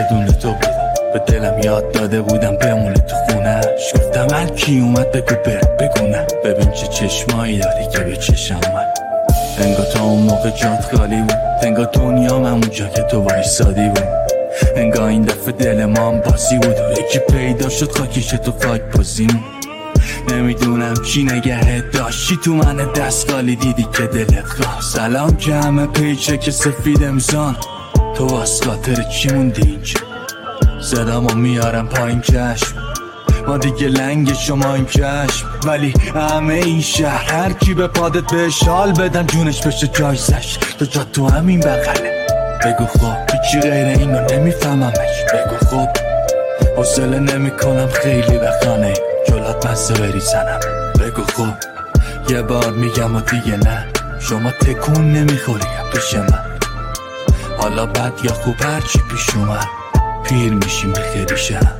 بدون تو بودم، به دلم یاد داده بودم بمونه تو خونهش. گفتم هر کی اومد بگو بگو نه، ببین چه چشمایی داری که به چشم من. انگار تا اون موقع جات خالی بود، انگار دنیام همونجا که تو وایسادی بود. انگار این دفعه دل ما هم بازی بود و یکی پیدا شد خاکیش تو خاک بازیم. نمیدونم کی نگهت داشتی تو من دستگالی دیدی که دلت خواست. سلام که همه پیچه که سفید امزان، تو واسه خاطر چی موندی اینجا؟ صدامو میارم پایین چشم، ما دیگه لنگ شما این چشم. ولی همه این شهر هر کی به پادت بهش حال بدن جونش بشه جایزش. تو جا تو همین بغله، بگو خب هیچی غیر اینو نمیفهممش. بگو خب حوصله نمی کنم خیلی بخانه جلات مزه بریزنم. بگو خب یه بار میگم و دیگه نه، شما تکون نمیخوری پیش من. حالا بد یا خوب هرچی پیش اومد، پیر میشیم بخیری شم.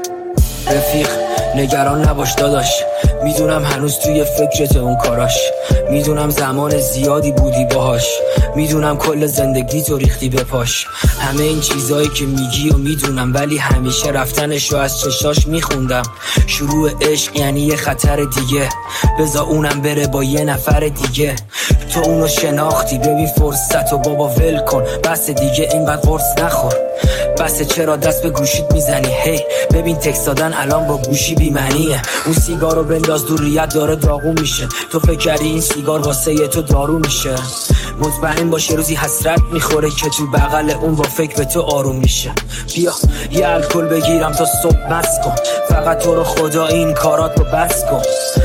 رفیق نگران نباش داداش، میدونم هنوز توی فکرت اون کاراش. میدونم زمان زیادی بودی باهاش، میدونم کل زندگی تو ریختی به پاش. همه این چیزایی که میگی و میدونم، ولی همیشه رفتنشو از چشاش میخوندم. شروع عشق یعنی یه خطر دیگه، بذار اونم بره با یه نفر دیگه. تو اونو شناختی، ببین فرصت و بابا ول کن. بس دیگه اینقدر قرص نخور، بس چرا دست به گوشیت میزنی؟ هی ببین تکست دادن الان با گوشی بی‌معنیه. اون سیگارو بنداز دور ریت داره داغون میشه. تو فکر کردی این سیگار واسه یه تو دارو میشه؟ مطمئن باش روزی حسرت میخوره که تو بغل اون با فکر به تو آروم میشه. بیا یه الکل بگیرم تا صبح مست کن، فقط تو رو خدا این کارات رو بس کن.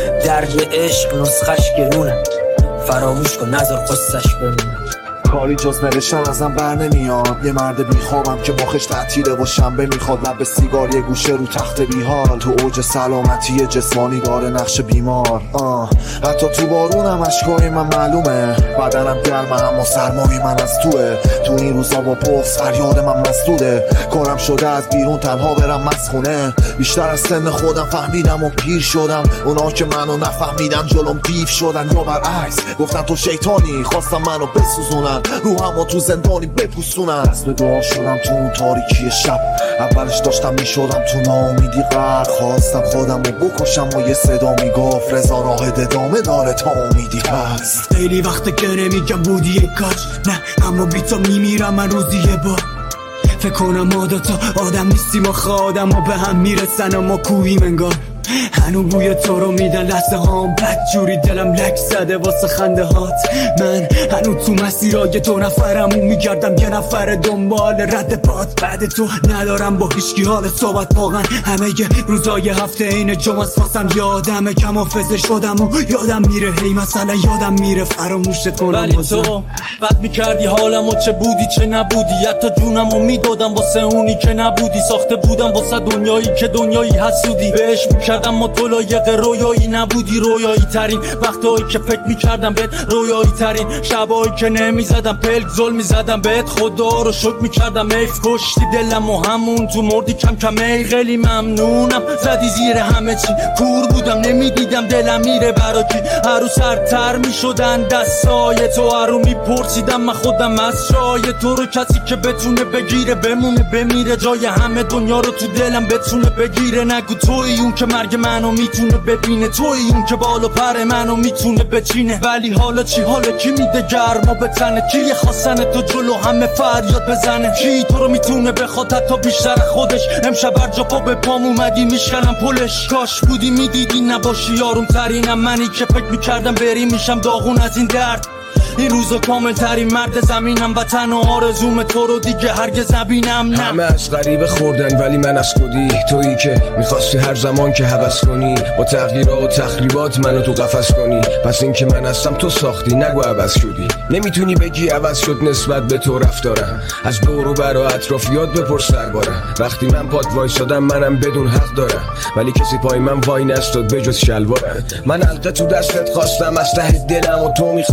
درد عشق نسخش گرونه، فراموش کن نذار قصهش بمونه. کاری جز نوشتن ازم بر نمیاد. یه مرد بیخوابم که مخش تعطیله و شنبه میخواد. لب سیگار یه گوشه رو تخت بیحال، تو اوج سلامتی جسمانی داره نقش بیمار. حتی تو بارونم اشکای من معلومه، بدنم گرمه اما سرمای من از توه. تو این روزا با پفت فریاد من مسدوده، کارم شده از بیرون تنها برم مسخونه. بیشتر از سن خودم فهمیدم و پیر شدم، اونا که منو نفهمیدن جلوم دیو شدن. یا برعکس گفتن تو شیطانی، خواستم منو بسوزونن، روحمو تو زندانی بپوسونن. دست دعا شدم تو اون تاریکی شب، اولش داشتم میشدم تو ناامیدی غرق. خواستم خودم رو بکشم و یه صدا میگفت رضا راه ادامه داره تا امیدی هست. خیلی وقته که نمیگم بودی یک کاج، نه اما بی تو میمیرم من روزی یه بار. فکر کنم ما دوتا آدم نیستیم و آدم ها به هم میرسن اما کوهیم انگار. هنو بوی تو رو میدن لحظه هام، بد جوری دلم لک زده واسه خنده هات. من هنو تو مسیرای دو نفرم و میگردم یه نفر دنبال رد پات. بعد تو ندارم با هیچکی حال صحبت، واقعا همه ی روزای هفته این جمعه واسم یادمه. کم حافظه شدم و یادم میره، هی مثلا یادم میره فراموشت کنم. ولی تو بد میکردی حالمو، چه بودی چه نبودی. حتی جونمو میدادم واسه اونی که نبودی. ساخته بودم واسه دنیایی که دنیایی حسودی بهش کردم ما تو لایق رویایی نبودی. رویایی ترین وقتایی که فکر میکردم بهت، رویایی ترین شبایی که نمیزدم پلک ظلم میزدم بهت. خدا رو شکر میکردم ایف کشتی دلم و همون تو مردی کم کم. ای خیلی ممنونم زدی زیر همه چی، کور بودم نمیدیدم دلم میره برا کی. هرو سرتر میشدن دستای تو، هرو میپرسیدم من خودم از جای تو رو. کسی که بتونه بگیره بمونه بمیره، جای همه دنیا رو تو دلم بتونه بگیره. نگو توی اون که مرگ منو میتونه ببینه، توی اون که بالا پر منو میتونه بچینه. ولی حالا چی؟ حالا کی میده گرما به تنه؟ کی خواستن تو جلو همه فریاد بزنه؟ کی تو رو میتونه بخواد حتی بیشتر خودش؟ امشب هر جا پا به پام اومدی میشکنم پلش. کاش بودی میدیدی نباشی یارم ترینم منی که فکر میکردم بری میشم داغون از این درد. این روزا کامل ترین مرد زمینم و تنها آرزوم تو رو دیگه هرگز نبینم. نه همه از غریبه خوردن ولی من از خودی، تویی که میخواستی هر زمان که هوس کنی با تغییرات و تخریبات منو تو قفس کنی. پس این که من هستم تو ساختی، نگو عوض شدی. نمیتونی بگی عوض شد نسبت به تو رفتارم. از دور و بر و اطرافیات بپرس دربارم. وقتی من پات وایسادم منم بدون حق دارم، ولی کسی پای من وای نستاد بجز شلوارم. من حلقه تو دستت خواستم از ته دلم و تو میخواستی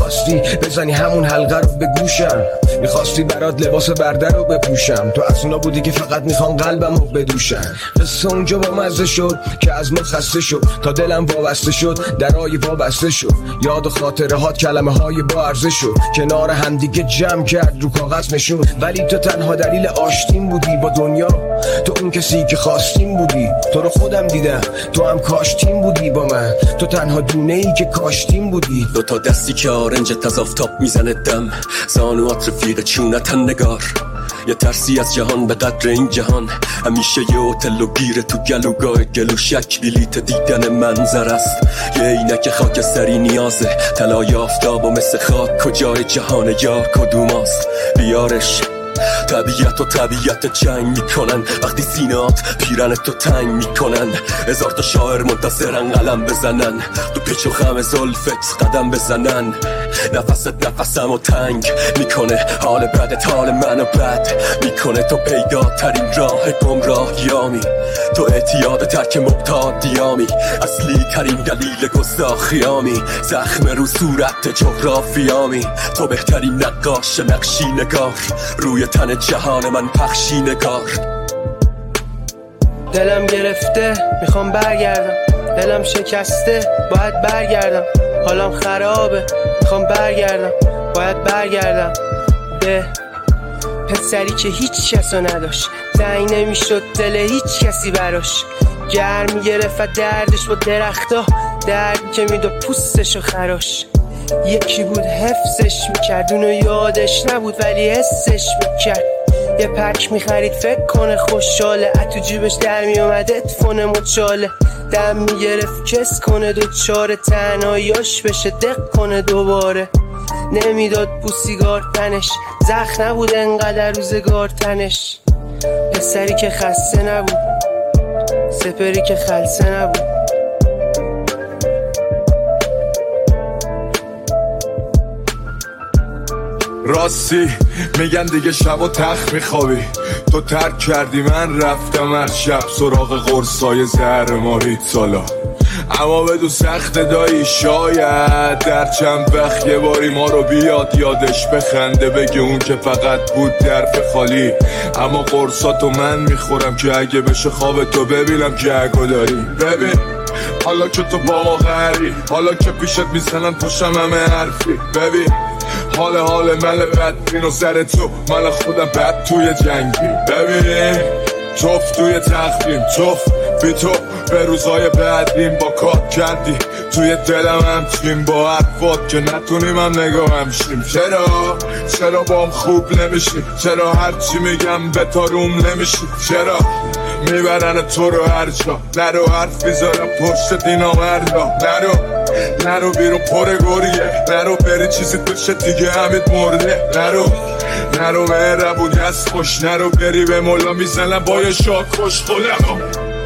بزنی همون حلقه رو به گوشم. میخواستی برات لباس برده رو بپوشم، تو از اونا بودی که فقط میخوان قلبم رو بدوشم. قصه اونجا با مزه شد که از ما خسته شد، تا دلم وابسته شد درای وابسته شد. یاد و خاطره هات کلمه های با ارزش شد، کنار همدیگه جمع کرد رو کاغذ نشون. ولی تو تنها دلیل آشتیم بودی با دنیا، تو اون کسی که خواستیم بودی. تو رو خودم دیدم تو هم کاشتیم بودی با من، تو تنها دونه ای که کاشتیم بودی. دو تا دستی که آرنجت از آفتاب میزنه دم، زانوات رفیق چونتن نگار. یه ترسی از جهان به قدر این جهان، همیشه یه هتل و گیره تو گلوگاه گلوشک. بلیت دیدن منظر است، یه عینک خاکستری نیازه. طلای آفتاب و مثل خاک کجای جهان یار کدوماست؟ بیارش. طبیعت جنگ میکنن وقتی سینات پیرن تو تنگ میکنن. هزار تا شاعر منتظرن قلم بزنن، تو پیچ و خم زلفت قدم بزنن. نفسمو تنگ میکنه حال بدت، حال منو بد میکنه. تو پیداترین راه گمراهیامی، تو اعتیاد ترک مبتادیامی، اصلی ترین دلیل گستاخیامی. زخم رو صورت جغرافیامی، تو بهترین نقاش نقشی نگار، روی تن جهان من پخشی نگار. دلم گرفته میخوام برگردم، دلم شکسته باید برگردم. حالم خرابه میخوام برگردم، باید برگردم به پسری که هیچ کسو نداشت. تنگ نمیشد دل هیچ کسی براش، گرم گرفت دردش با درختا، دردی که میداد پوستشو خراش. یکی بود حفظش میکرد، اونو یادش نبود ولی حسش میکرد. یه پک میخرید فکر کنه خوشحاله، تو جیبش در میومد ادفون مچاله. دم میگرفت کس کنه دوچاره، تنهاییاش بشه دق کنه دوباره. نمیداد بوسیگار تنش، زخم نبود انقدر روزگار تنش. پسری که خسته نبود، سپری که خلصه نبود. راستی میگن دیگه شب و تخت میخوابی، تو ترک کردی من رفتم هر شب سراغ قرصای زهر ماهیت سالا. اما بدو سخت دایی شاید در چند وقت یه باری ما رو بیاد یادش بخنده، بگه اون که فقط بود درف خالی. اما قرصاتو من میخورم که اگه بشه خواب تو ببینم که اگه داری. ببین حالا که تو با ما غری، حالا که پیشت میزنن پشم همه حرفی. ببین حال من بدبین و سر تو من خودم بد توی جنگی. ببین توف توی تخمیم، توف بی تو به روزای بعدیم. با کار کردی توی دلم همچین با حرفات که نتونیم هم نگاه همشیم. چرا با هم خوب نمیشی؟ چرا هرچی میگم به تا روم نمیشی؟ چرا میبرن تو رو هر جا؟ نرو حرف میذارم پشت دینا مردا. نرو بیرون پر گریه، نرو بری چیزی بشه دیگه همت مرده. نرو مهربونی از خوش، نرو بری به مولا میزنم با یه شاک خوش خودم.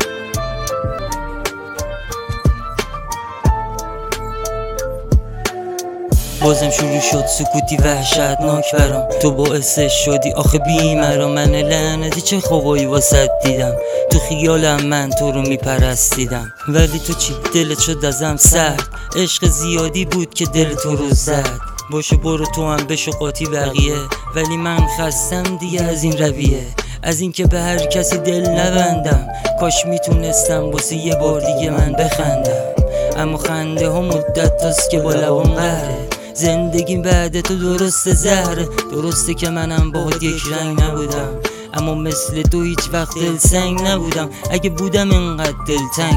بازم شروع شد سکوتی وحشتناک برام، تو باعثش شدی آخه بی مرا. من لعنتی چه خوابایی واسد دیدم، تو خیالم من تو رو میپرستیدم. ولی تو چی دلت شد ازم سرد، عشق زیادی بود که دل تو رو زد. باشه برو تو هم بشو قاطی بقیه، ولی من خستم دیگه از این رویه، از این که به هر کسی دل نبندم. کاش میتونستم واسه یه بار دیگه من بخندم، اما خنده ها مدت هست که با لبام قهره. زندگیم بعد تو درسته زهره، درسته که منم باهات یک رنگ نبودم، اما مثل تو هیچ وقت دلسنگ نبودم. اگه بودم اینقدر دلتنگ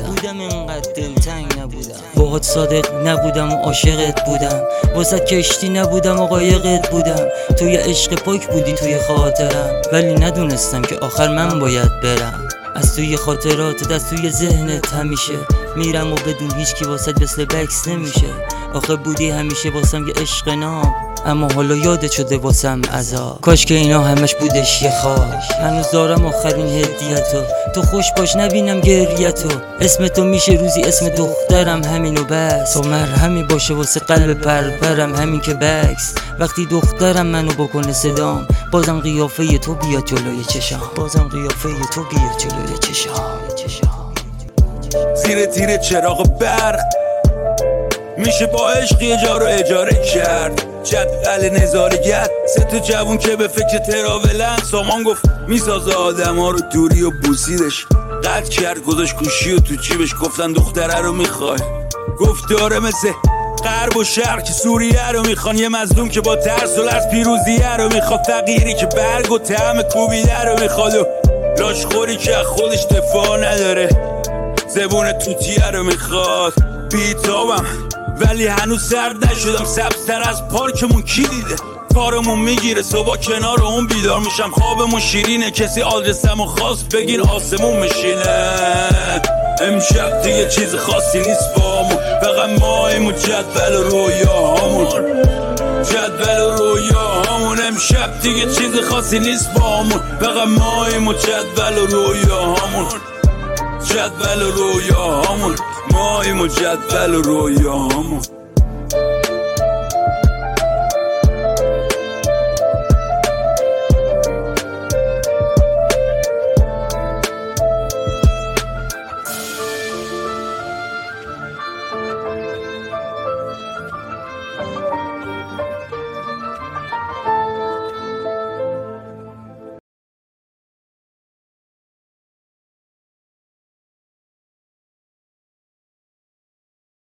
نبودم، باهات صادق نبودم و عاشقت بودم، واسه کشتی نبودم و قایقت بودم. تو یه عشق پاک بودی توی خاطرم، ولی ندونستم که آخر من باید برم. از توی خاطراتت از توی ذهنت همیشه میرم و بدون هیچ کی واسه مثل بکس نمیشه. آخه بودی همیشه واسم یه عشق ناب، اما حالا یادت شده واسم عذاب. کاش که اینا همش بودش یه خواب. هنوز دارم آخرین هدیتو، تو خوش باش نبینم گریتو. اسم تو میشه روزی اسم دخترم، همینو بس. تو مرهمی باشه واسه قلب پرپرم، همین که بکس. وقتی دخترم منو بکنه صدام، بازم قیافه تو بیاد جلوی چشام. زیر چراغ برق میشه با عشق یه جا رو اجاره کرد. جدول نظارگت 3 تا جوون که به فکر تراولن. سامان گفت میسازه آدم ها رو دوری و بوسیدش. قد کرد گذاشت گوشی و تو جیبش. گفتن دختره رو میخوای؟ گفت داره مثل غرب و شرق که سوریه رو میخوان. یه مظلوم که با ترس و لرز پیروزیه رو میخواد. فقیری که برگ و طعم کوبیده رو میخواد و لاشخوری که خودش دفاع نداره. زبون توتیه رو میخواد. بیتابم ولی هنوز سرد نشدم. سبزتر از پارکمون کی دیده؟ کارمون میگیره صبح کنار اون بیدار میشم. خوابمون شیرینه کسی آدرسمو خواست بگین آسمون میشینه. امشب دیگه چیز خاصی نیست بامون، فقط ماییم و جدول و رویاهامون. جدول و رویاهامون. امشب دیگه چیز خاصی نیست بامون، فقط ماییم و جدول و رویاهامون. جدول و رویاهامون. ماییم و جدول و رویاهامون.